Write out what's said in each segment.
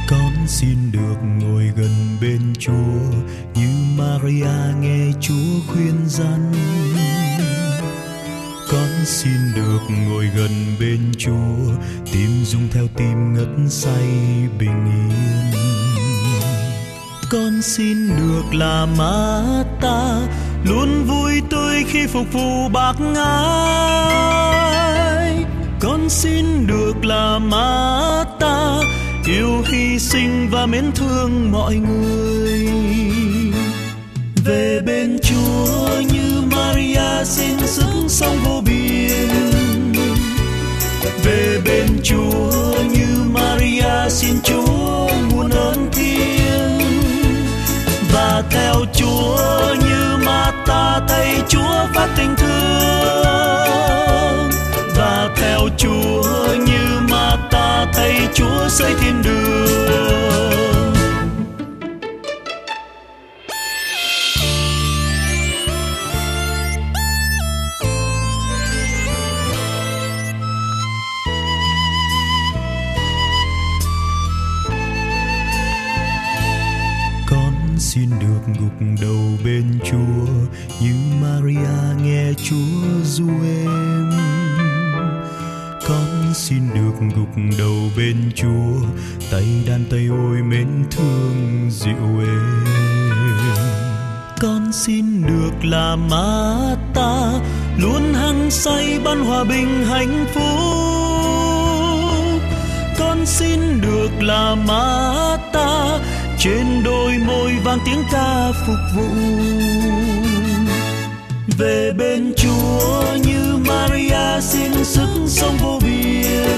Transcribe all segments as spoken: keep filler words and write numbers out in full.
Con xin được ngồi gần bên Chúa như Maria nghe Chúa khuyên răn. Con xin được ngồi gần bên Chúa, tim rung theo tim ngất say bình yên. Con xin được là Marta, luôn vui tươi khi phục vụ bác Ngài. Con xin được là Marta, yêu hy sinh và mến thương mọi người. Về bên Chúa như Maria xin sức sống vô biên. Về bên Chúa như Maria xin Chúa muôn ơn thiêng. Và theo Chúa như Marta thấy Chúa phát tình thương. Và theo Chúa như Marta thấy Chúa xây thiên đường. Xin được gục đầu bên Chúa như Maria nghe Chúa ru êm. Con xin được gục đầu bên Chúa, tay đàn tay ôi mến thương dịu êm. Con xin được là Marta, luôn hăng say ban hòa bình hạnh phúc. Con xin được là Marta, trên đôi môi vang tiếng ca phục vụ. Về bên Chúa như Maria xin sức sống vô biên.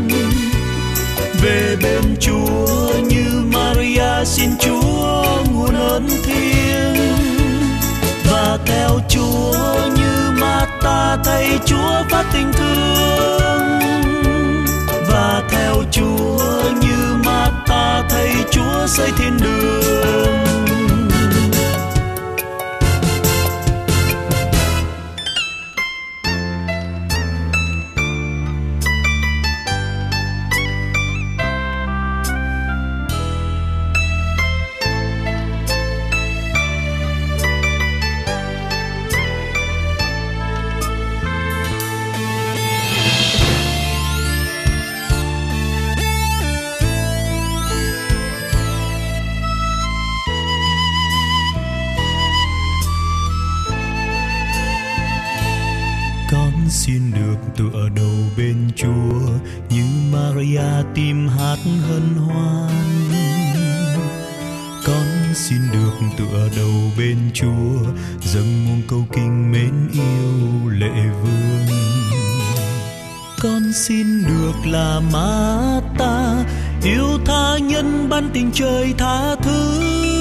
Về bên Chúa như Maria xin Chúa nguồn ơn thiêng. Và theo Chúa như Marta thấy Chúa phát tình thương. Và theo Chúa như Marta thấy Chúa xây thiên đường. Xin được tựa đầu bên Chúa như Maria tim hát hân hoan. Con xin được tựa đầu bên Chúa, dâng muôn câu kinh mến yêu lệ vương. Con xin được là Marta, yêu tha nhân ban tình trời tha thứ.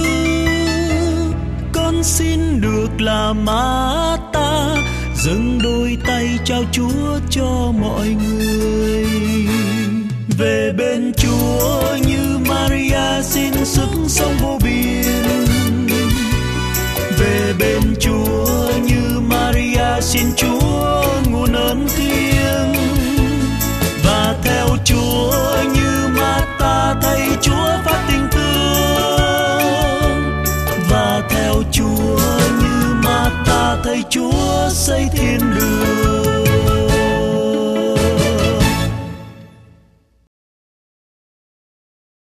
Con xin được là Marta, dâng đôi tay trao Chúa cho mọi người. Về bên Chúa như Maria xin sức sống vô biên. Về bên Chúa như Maria xin Chúa nguồn ơn thiêng. Và theo Chúa như Marta thấy Chúa phát tình thương. Và theo Chúa như Marta thấy Chúa xây thiên đường.